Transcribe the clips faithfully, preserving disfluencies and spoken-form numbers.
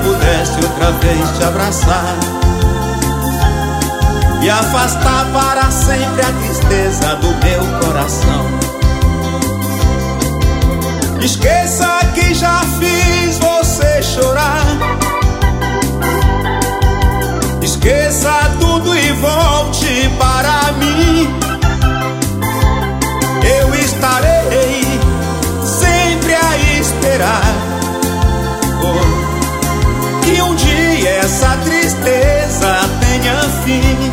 pudesse outra vez te abraçar e afastar para sempre a tristeza do meu coração. Esqueça que já fiz você chorar, esqueça tudo e volte para mim. Eu estarei sempre a esperar oh, que um dia essa tristeza tenha fim.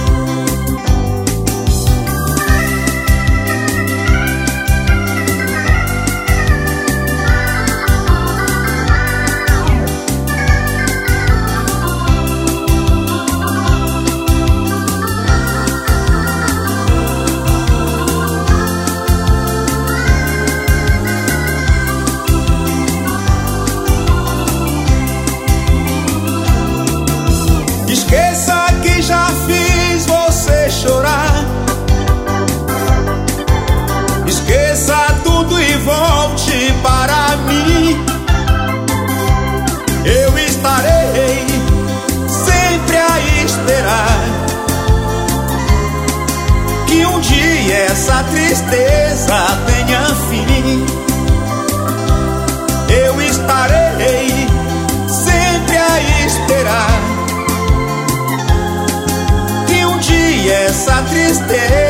Esqueça que já fiz você chorar, esqueça tudo e volte para mim. Eu estarei sempre a esperar que um dia essa tristeza tenha fim. Eu estarei sempre a esperar essa tristeza